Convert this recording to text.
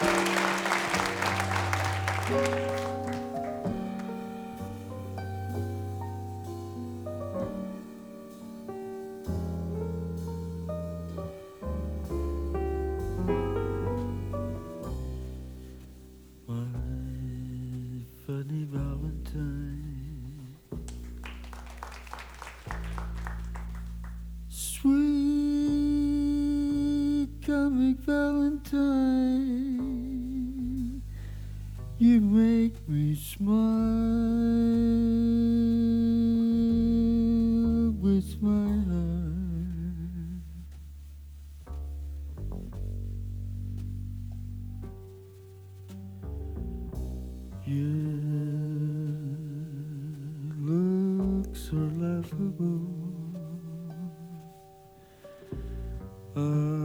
Funny Valentine, sweet comic Valentine, you make me smile with my heart. Your looks are laughable.